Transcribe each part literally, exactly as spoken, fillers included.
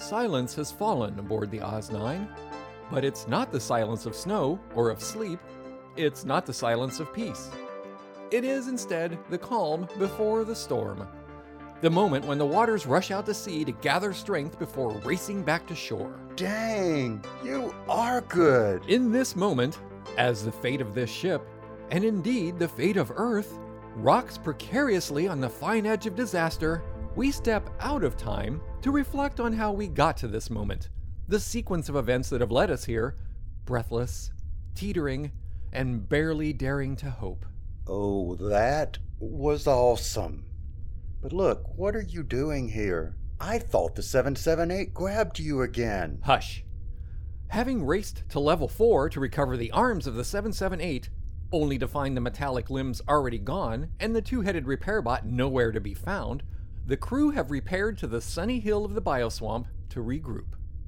silence has fallen aboard the Oz nine. But it's not the silence of snow or of sleep. It's not the silence of peace. It is instead the calm before the storm. The moment when the waters rush out to sea to gather strength before racing back to shore. Dang, you are good. In this moment, as the fate of this ship, and indeed the fate of Earth, rocks precariously on the fine edge of disaster, we step out of time to reflect on how we got to this moment, the sequence of events that have led us here, breathless, teetering, and barely daring to hope. Oh, that was awesome. But look, what are you doing here? I thought the seven seven eight grabbed you again. Hush. Having raced to level four to recover the arms of the seven seven eight, only to find the metallic limbs already gone and the two-headed repair bot nowhere to be found, the crew have repaired to the sunny hill of the bioswamp to regroup.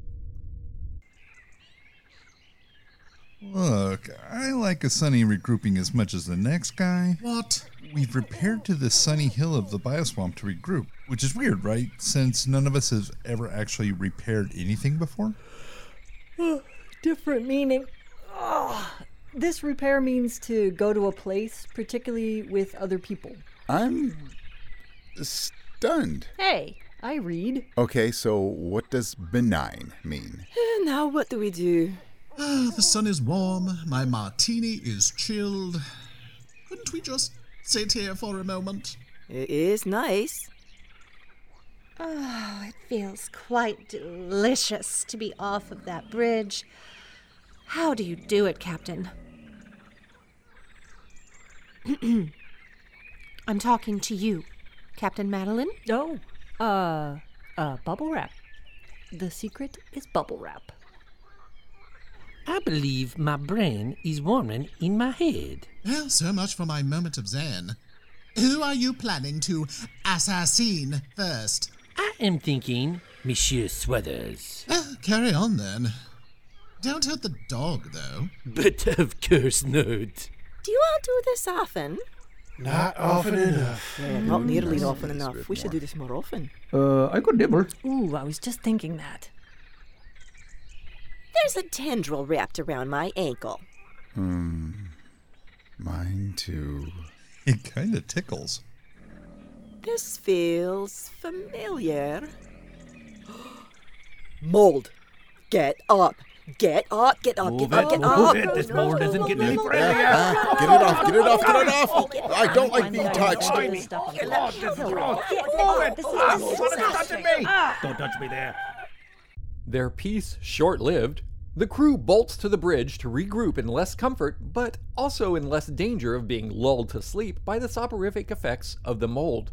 Look, I like a sunny regrouping as much as the next guy. What? We've repaired to the sunny hill of the bioswamp to regroup, which is weird, right? Since none of us has ever actually repaired anything before. Different meaning. Oh, this repair means to go to a place, particularly with other people. I'm stunned. Hey, I read. Okay, so what does benign mean? Now what do we do? Ah, the sun is warm, my martini is chilled. Couldn't we just sit here for a moment? It is nice. Oh, it feels quite delicious to be off of that bridge. How do you do it, Captain? I'm talking to you, Captain Madeline. Oh, uh, uh, bubble wrap. The secret is bubble wrap. I believe my brain is warming in my head. Well, so much for my moment of zen. Who are you planning to assassin first? I am thinking Monsieur Sweathers. Uh, carry on, then. Don't hurt the dog, though. But of course not. Do you all do this often? Not often enough. Yeah, not nearly often enough. We should do this more often. Uh, I could nibble. Ooh, I was just thinking that. There's a tendril wrapped around my ankle. Hmm. Mine too. It kind of tickles. This feels familiar. Mold. Get up. Get up. Get up. Move get up. it, Get move up. it. This mold isn't getting any friendlier. Ah, get it off, get it off, get it off! I don't like being touched. Oh, this is gross. Move it. This is touching me. Don't touch me there. Their peace short-lived, the crew bolts to the bridge to regroup in less comfort, but also in less danger of being lulled to sleep by the soporific effects of the mold.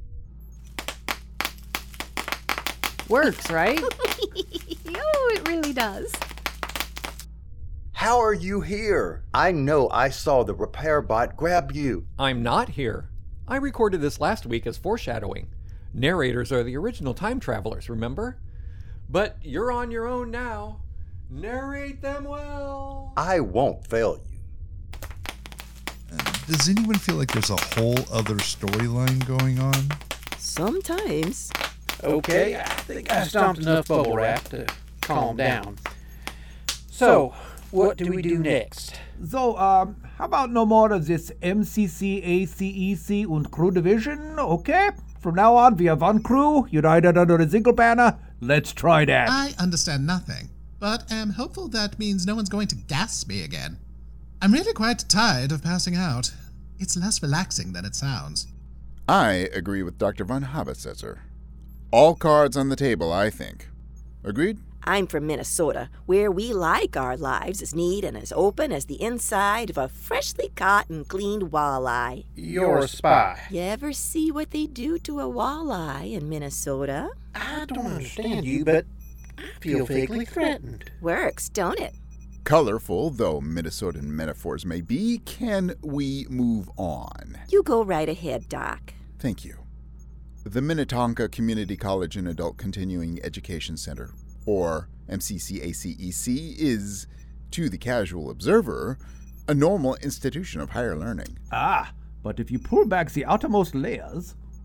Works, right? Oh, it really does. How are you here? I know I saw the repair bot grab you. I'm not here. I recorded this last week as foreshadowing. Narrators are the original time travelers, remember? But you're on your own now. Narrate them well. I won't fail you. Uh, does anyone feel like there's a whole other storyline going on? Sometimes. Okay, I think I stomped enough bubble wrap to calm down. So, what do we do next? So, um, how about no more of this M C C A C E C und crew division, okay? From now on, we have one crew, united under a single banner. Let's try that. I understand nothing, but am hopeful that means no one's going to gas me again. I'm really quite tired of passing out. It's less relaxing than it sounds. I agree with Doctor Von Habessetzer. All cards on the table, I think. Agreed? I'm from Minnesota, where we like our lives as neat and as open as the inside of a freshly caught and cleaned walleye. You're a spy. You ever see what they do to a walleye in Minnesota? I don't understand you, but I feel vaguely threatened. Works, don't it? Colorful though Minnesotan metaphors may be, can we move on? You go right ahead, Doc. Thank you. The Minnetonka Community College and Adult Continuing Education Center, or M C C A C E C, is, to the casual observer, a normal institution of higher learning. Ah, but if you pull back the outermost layers...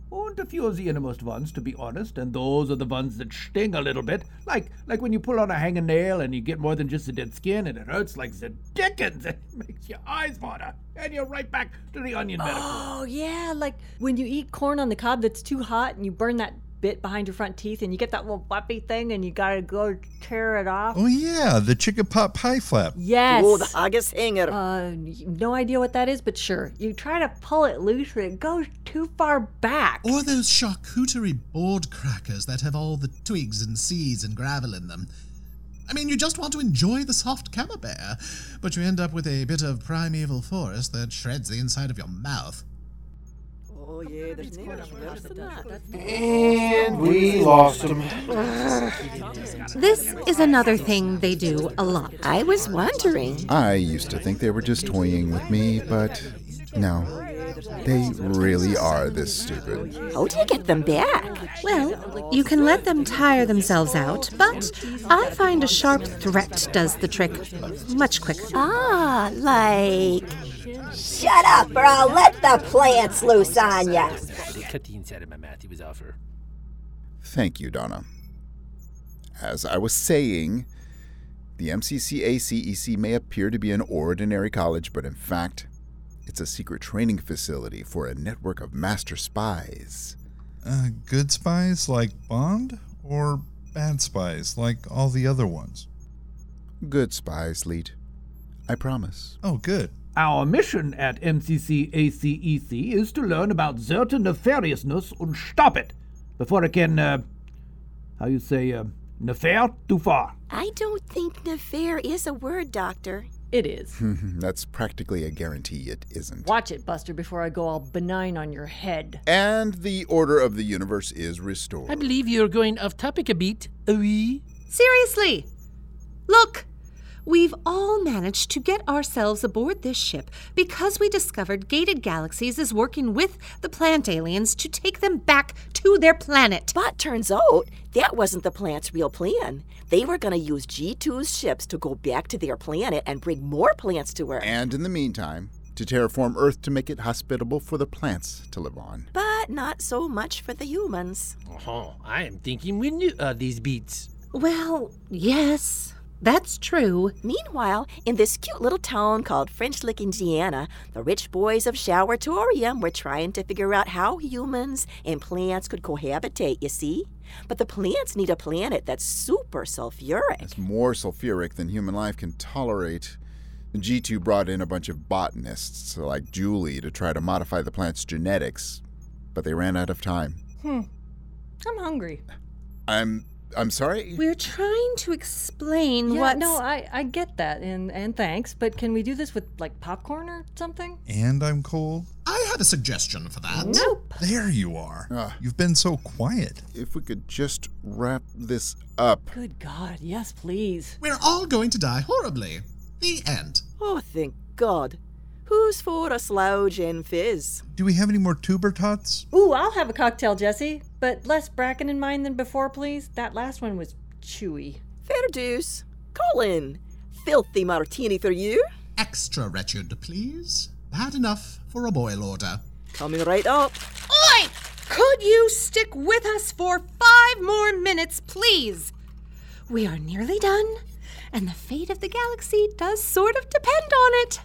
And a few of the innermost ones, to be honest, and those are the ones that sting a little bit. Like like when you pull on a hanging nail and you get more than just the dead skin and it hurts like the dickens. It makes your eyes water. And you're right back to the onion metaphor. Oh, yeah, like when you eat corn on the cob that's too hot and you burn that bit behind your front teeth and you get that little flappy thing and you gotta go tear it off. Oh, yeah, the chicken pot pie flap. Yes. Oh, the haggis hanger. Uh, no idea what that is, but sure. You try to pull it loose and it goes too far back. Or those charcuterie board crackers that have all the twigs and seeds and gravel in them. I mean, you just want to enjoy the soft camembert, but you end up with a bit of primeval forest that shreds the inside of your mouth. Oh, yeah, there's nails worse than that. And we lost him. This is another thing they do a lot. I was wondering. I used to think they were just toying with me, but no. They really are this stupid. How do you get them back? Well, you can let them tire themselves out, but I find a sharp threat does the trick much quicker. Ah, like... Shut up or I'll let the plants loose on ya. They cut the inside of my mouth. He was offer. Thank you, Donna. As I was saying, the M C C A C E C may appear to be an ordinary college, but in fact, it's a secret training facility for a network of master spies. Uh, good spies like Bond, or bad spies like all the other ones? Good spies, Leet. I promise. Oh, good. Our mission at M C C A C E C is to learn about certain nefariousness and stop it before it can, uh, how you say, uh, nefar too far. I don't think nefair is a word, Doctor. It is. That's practically a guarantee it isn't. Watch it, Buster, before I go all benign on your head. And the order of the universe is restored. I believe you're going off topic a bit. Oui. Seriously! Look! We've all managed to get ourselves aboard this ship because we discovered Gated Galaxies is working with the plant aliens to take them back to their planet. But turns out that wasn't the plant's real plan. They were going to use G two's ships to go back to their planet and bring more plants to Earth. And in the meantime, to terraform Earth to make it hospitable for the plants to live on. But not so much for the humans. Oh, I am thinking we knew uh, these beats. Well, yes. That's true. Meanwhile, in this cute little town called French Lick, Indiana, the rich boys of Showertorium were trying to figure out how humans and plants could cohabitate, you see? But the plants need a planet that's super sulfuric. It's more sulfuric than human life can tolerate. G two brought in a bunch of botanists like Julie to try to modify the plant's genetics, but they ran out of time. Hmm. I'm hungry. I'm... I'm sorry? We're trying to explain Yeah, what's... no, I, I get that, and, and thanks, but can we do this with, like, popcorn or something? And I'm cold? I have a suggestion for that. Nope. There you are. Uh, You've been so quiet. If we could just wrap this up. Good God, yes, please. We're all going to die horribly. The end. Oh, thank God. Who's for a slouch and fizz? Do we have any more tuber tots? Ooh, I'll have a cocktail, Jesse, but less bracken in mine than before, please. That last one was chewy. Fair deuce. Colin, filthy martini for you. Extra wretched, please. Bad enough for a boil order. Coming right up. Oi! Could you stick with us for five more minutes, please? We are nearly done, and the fate of the galaxy does sort of depend on it.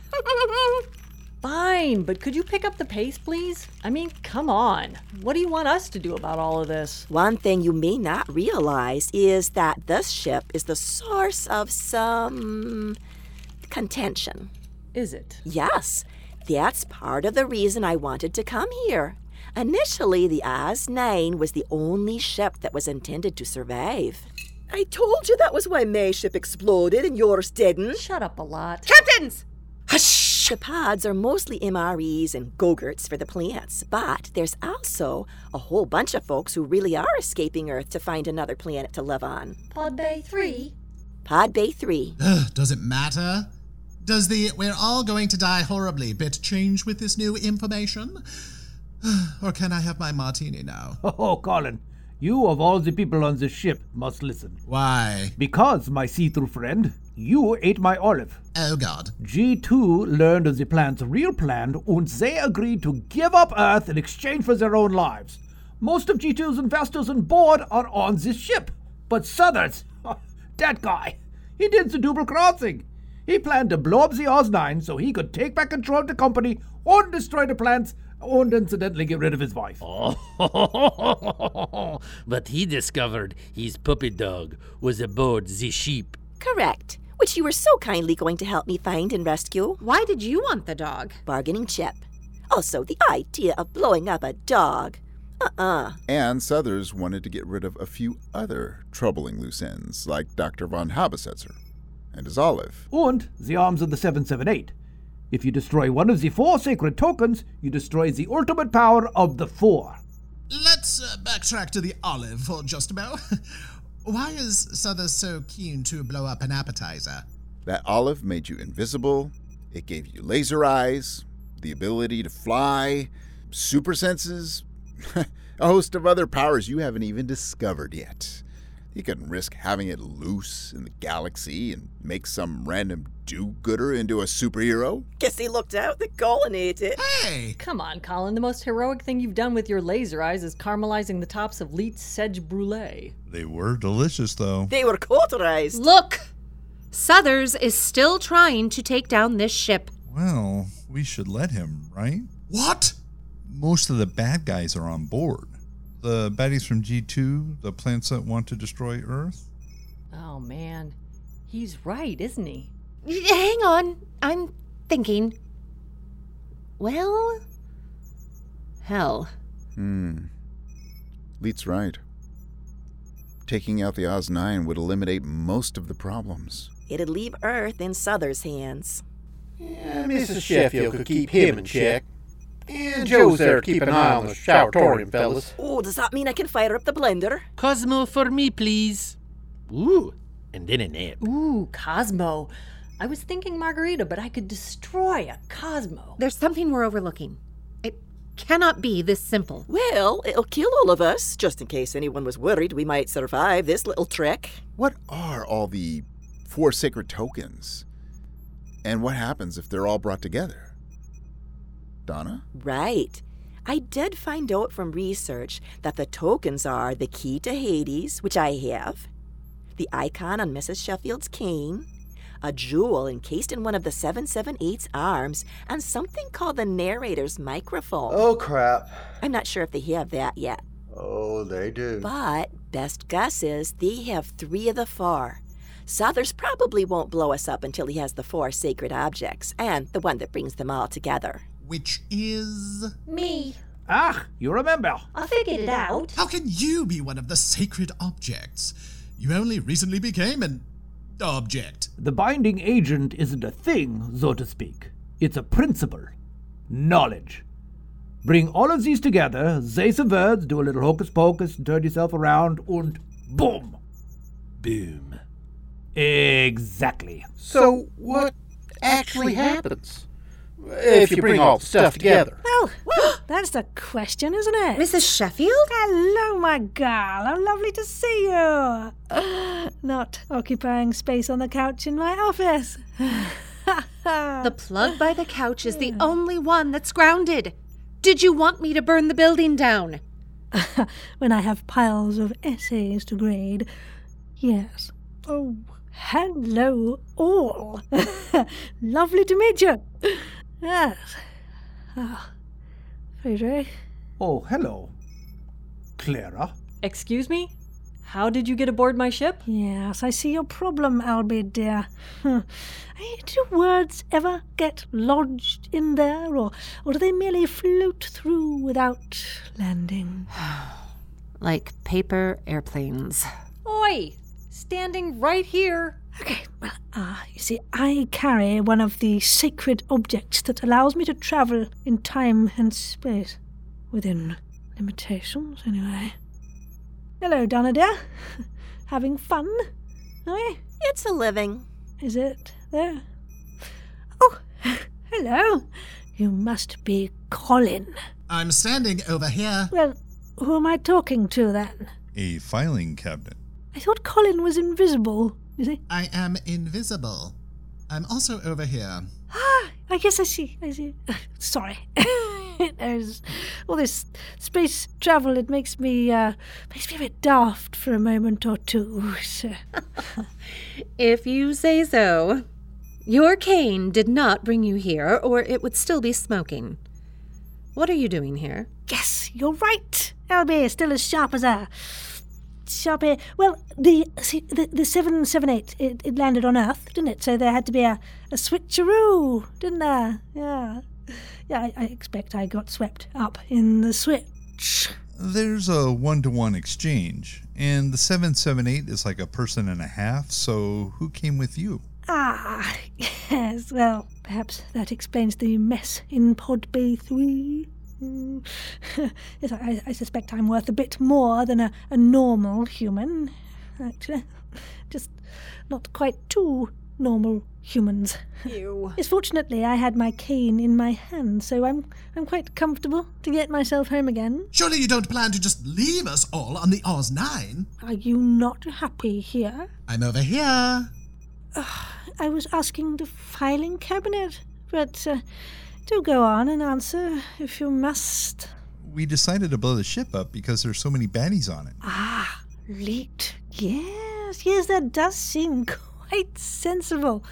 Fine, but could you pick up the pace, please? I mean, come on. What do you want us to do about all of this? One thing you may not realize is that this ship is the source of some contention. Is it? Yes, that's part of the reason I wanted to come here. Initially, the Oz nine was the only ship that was intended to survive. I told you that was why my ship exploded and yours didn't. Shut up a lot. Captains! Hush! The pods are mostly M R Es and Go-Gurts for the plants, but there's also a whole bunch of folks who really are escaping Earth to find another planet to live on. Pod Bay three? Pod Bay three. Ugh, does it matter? Does the "we're all going to die horribly" bit change with this new information? Or can I have my martini now? Oh, Colin, you of all the people on this ship must listen. Why? Because, my see-through friend, you ate my olive. Oh, God. G two learned of the plant's real plan, and they agreed to give up Earth in exchange for their own lives. Most of G two's investors on board are on this ship. But Southers, that guy, he did the double crossing. He planned to blow up the Oz nine so he could take back control of the company and destroy the plants and incidentally get rid of his wife. Oh, but he discovered his puppy dog was aboard the ship. Correct. Which you were so kindly going to help me find and rescue. Why did you want the dog? Bargaining chip. Also, the idea of blowing up a dog. Uh-uh. And Southers wanted to get rid of a few other troubling loose ends, like Doctor von Habesetzer and his olive. And the arms of the seven seven eight. If you destroy one of the four sacred tokens, you destroy the ultimate power of the four. Let's uh, backtrack to the olive for just a moment. Why is Southers so keen to blow up an appetizer? That olive made you invisible, it gave you laser eyes, the ability to fly, super senses, a host of other powers you haven't even discovered yet. You couldn't risk having it loose in the galaxy and make some random do-gooder into a superhero. Guess he looked out the colon ate it. Hey! Come on, Colin. The most heroic thing you've done with your laser eyes is caramelizing the tops of Leet's sedge brulee. They were delicious, though. They were cauterized. Look! Southers is still trying to take down this ship. Well, we should let him, right? What? Most of the bad guys are on board. The baddies from G two, the plants that want to destroy Earth. Oh, man. He's right, isn't he? Hang on. I'm thinking. Well, hell. Hmm. Leet's right. Taking out the Oz nine would eliminate most of the problems. It'd leave Earth in Southers' hands. Yeah, Missus Sheffield could keep him in check. And Joe's there to keep an eye on the showeratorium, fellas. Oh, does that mean I can fire up the blender? Cosmo for me, please. Ooh, and then a nap. Ooh, Cosmo. I was thinking Margarita, but I could destroy a Cosmo. There's something we're overlooking. It cannot be this simple. Well, it'll kill all of us, just in case anyone was worried we might survive this little trick. What are all the four sacred tokens? And what happens if they're all brought together? Donna? Right. I did find out from research that the tokens are the key to Hades, which I have, the icon on Missus Sheffield's cane, a jewel encased in one of the seven seven eight's arms, and something called the narrator's microphone. Oh, crap. I'm not sure if they have that yet. Oh, they do. But best guess is they have three of the four. Southers probably won't blow us up until he has the four sacred objects, and the one that brings them all together. Which is... Me. Ah, you remember. I figured it out. How can you be one of the sacred objects? You only recently became an object. The binding agent isn't a thing, so to speak. It's a principle. Knowledge. Bring all of these together, say some words, do a little hocus pocus, and turn yourself around, and boom. Boom. Exactly. So, what actually happens if you bring all the stuff together? Well, that's the question, isn't it? Missus Sheffield? Hello, my girl. How lovely to see you. Not occupying space on the couch in my office. The plug by the couch is the only one that's grounded. Did you want me to burn the building down? When I have piles of essays to grade, yes. Oh, hello all. Lovely to meet you. Yes. Ah, Friedrich. Oh, hello. Clara? Excuse me? How did you get aboard my ship? Yes, I see your problem, Albie, dear. Huh. Do words ever get lodged in there, or, or do they merely float through without landing? Like paper airplanes. Oi! Standing right here. Okay, well, uh, you see, I carry one of the sacred objects that allows me to travel in time and space. Within limitations, anyway. Hello, Donna dear. Having fun? Are you? It's a living. Is it there? Oh, hello. You must be Colin. I'm standing over here. Well, who am I talking to then? A filing cabinet. I thought Colin was invisible. Is he? I am invisible. I'm also over here. Ah, I guess I see. I see. Sorry. There's all this space travel. It makes me, uh, makes me a bit daft for a moment or two. So. If you say so. Your cane did not bring you here, or it would still be smoking. What are you doing here? Yes, you're right. Albie is still as sharp as a... Sharp here. Well, the see, the, the seven seven eight, it, it landed on Earth, didn't it? So there had to be a, a switcheroo, didn't there? Yeah. Yeah, I, I expect I got swept up in the switch. There's a one-to-one exchange, and the seven seven eight is like a person and a half, so who came with you? Ah, yes, well, perhaps that explains the mess in Pod Bay three. Mm. Yes, I, I suspect I'm worth a bit more than a, a normal human, actually. Just not quite two normal humans. Ew. Yes, fortunately, I had my cane in my hand, so I'm I'm quite comfortable to get myself home again. Surely you don't plan to just leave us all on the Oz nine? Are you not happy here? I'm over here. Uh, I was asking the filing cabinet, but uh, do go on and answer if you must. We decided to blow the ship up because there's so many baddies on it. Ah, Leet. Yes, yes, that does seem quite sensible.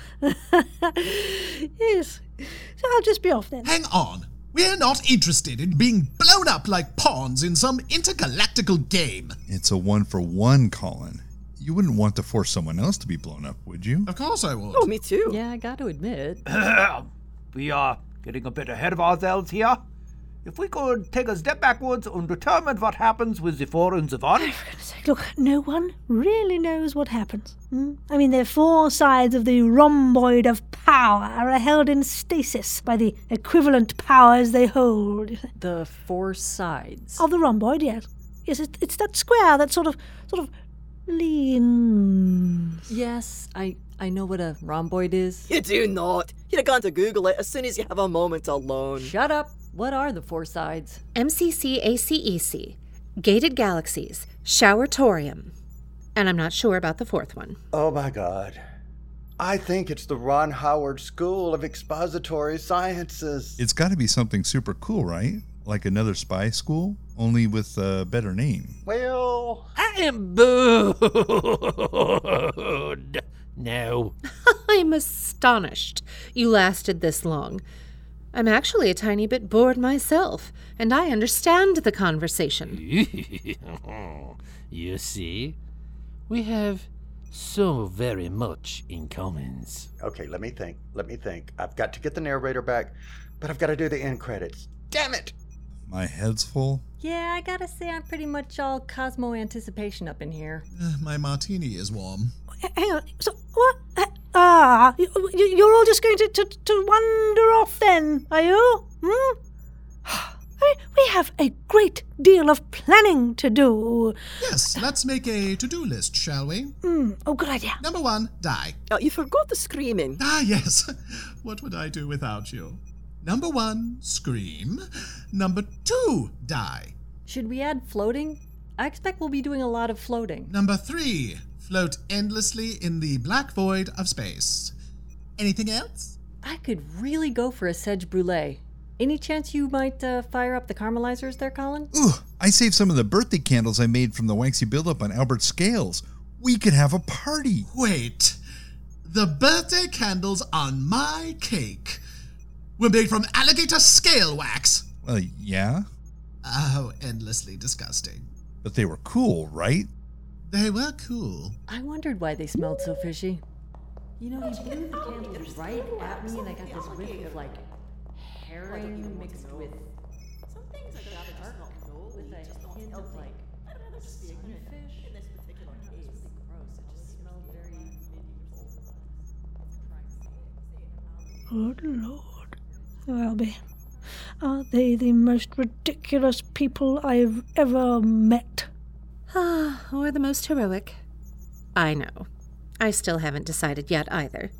Yes, so I'll just be off then. Hang on. We're not interested in being blown up like pawns in some intergalactical game. It's a one-for-one, Colin. You wouldn't want to force someone else to be blown up, would you? Of course I would. Oh, me too. Yeah, I got to admit. We are getting a bit ahead of ourselves here. If we could take a step backwards and determine what happens with the four and the one. For goodness sake, look, no one really knows what happens. Hmm? I mean, the four sides of the rhomboid of power are held in stasis by the equivalent powers they hold. The four sides. Of the rhomboid, yes. Yes, it, it's that square that sort of, sort of leans. Yes, I, I know what a rhomboid is. You do not. You're going to Google it as soon as you have a moment alone. Shut up. What are the four sides? M C C A C E C, Gated Galaxies, Showertorium. And I'm not sure about the fourth one. Oh my God. I think it's the Ron Howard School of Expository Sciences. It's got to be something super cool, right? Like another spy school, only with a better name. Well, I am booed. No. I'm astonished you lasted this long. I'm actually a tiny bit bored myself, and I understand the conversation. You see, we have so very much in common. Okay, let me think. Let me think. I've got to get the narrator back, but I've got to do the end credits. Damn it! My head's full. Yeah, I gotta say I'm pretty much all Cosmo anticipation up in here. Uh, my martini is warm. Hang on. So, what? Ah, you, you're all just going to, to, to wander off then, are you? Hmm? I mean, we have a great deal of planning to do. Yes, let's make a to-do list, shall we? Mm, oh, good idea. Number one, die. Oh, you forgot the screaming. Ah, yes. What would I do without you? Number one, scream. Number two, die. Should we add floating? I expect we'll be doing a lot of floating. Number three, float endlessly in the black void of space. Anything else? I could really go for a Sedge Brulee. Any chance you might uh, fire up the caramelizers there, Colin? Ooh, I saved some of the birthday candles I made from the Wanksy buildup on Albert Scales. We could have a party. Wait. The birthday candles on my cake were made from alligator scale wax. Well, yeah. How endlessly disgusting. But they were cool, right? They were cool. I wondered why they smelled so fishy. You know, he blew the candles right at me, and I got this whiff of, like, herring mixed with some things are dark with a hint of, like, sunfish. In this particular case, it's really gross. It just smelled very medieval. Good Lord. Albie, are they the most ridiculous people I've ever met? Ah, or the most heroic. I know. I still haven't decided yet either.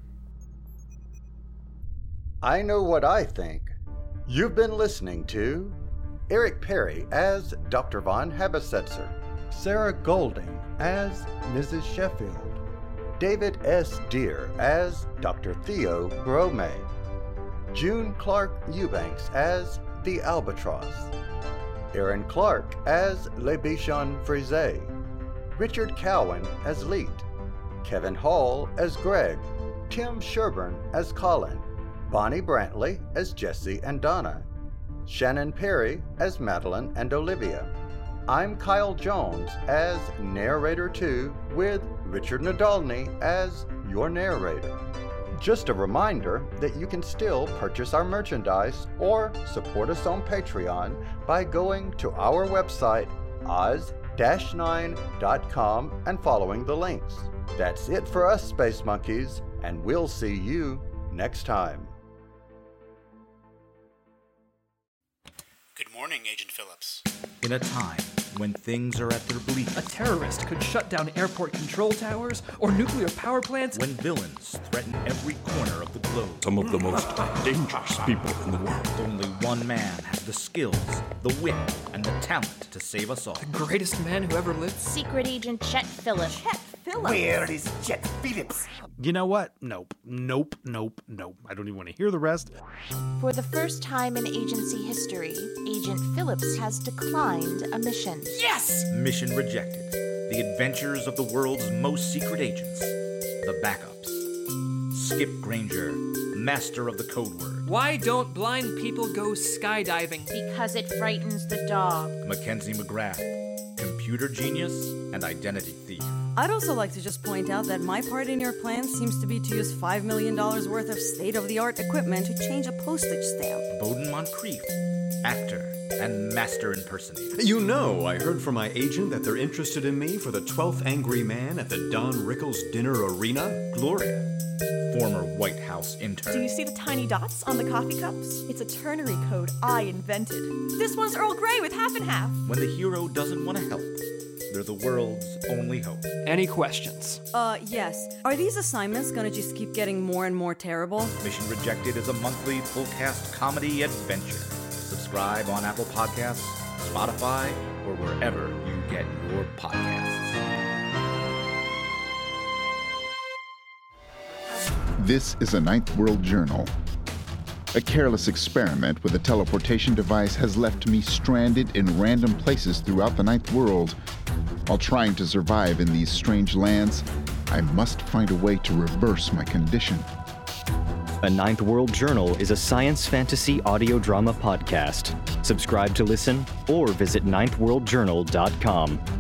I know what I think. You've been listening to Eric Perry as Doctor Von Habesetzer, Sarah Golding as Missus Sheffield, David S. Deere as Doctor Theo Brome, June Clark Eubanks as the Albatross, Aaron Clark as Le Bichon Frise, Richard Cowan as Leet, Kevin Hall as Greg, Tim Sherburne as Colin, Bonnie Brantley as Jesse and Donna, Shannon Perry as Madeline and Olivia. I'm Kyle Jones as Narrator two with Richard Nadolny as your narrator. Just a reminder that you can still purchase our merchandise or support us on Patreon by going to our website oz dash nine dot com and following the links. That's it for us, Space Monkeys, and we'll see you next time. Good morning, Agent Phillips. In a time when things are at their bleakest, a terrorist could shut down airport control towers or nuclear power plants. When villains threaten every corner of the globe. Some of the most dangerous people in the world. Only one man has the skills, the wit, and the talent to save us all. The greatest man who ever lived. Secret Agent Chet Phillips. Chet Phillips? Where is Chet Phillips? You know what? Nope. Nope. Nope. Nope. I don't even want to hear the rest. For the first time in agency history, Agent Phillips has declined a mission. Yes! Mission rejected. The adventures of the world's most secret agents. The backups. Skip Granger, master of the code word. Why don't blind people go skydiving? Because it frightens the dog. Mackenzie McGrath, computer genius and identity thief. I'd also like to just point out that my part in your plan seems to be to use five million dollars worth of state-of-the-art equipment to change a postage stamp. Bowden Moncrief, actor and master impersonator. You know, I heard from my agent that they're interested in me for the twelfth Angry Man at the Don Rickles Dinner Arena. Gloria, former White House intern. Do you see the tiny dots on the coffee cups? It's a ternary code I invented. This one's Earl Grey with half and half. When the hero doesn't want to help, they're the world's only hope. Any questions? Uh, yes. Are these assignments gonna just keep getting more and more terrible? Mission Rejected is a monthly full-cast comedy adventure. Subscribe on Apple Podcasts, Spotify, or wherever you get your podcasts. This is a Ninth World Journal. A careless experiment with a teleportation device has left me stranded in random places throughout the Ninth World. While trying to survive in these strange lands, I must find a way to reverse my condition. A Ninth World Journal is a science fantasy audio drama podcast. Subscribe to listen or visit ninth world journal dot com.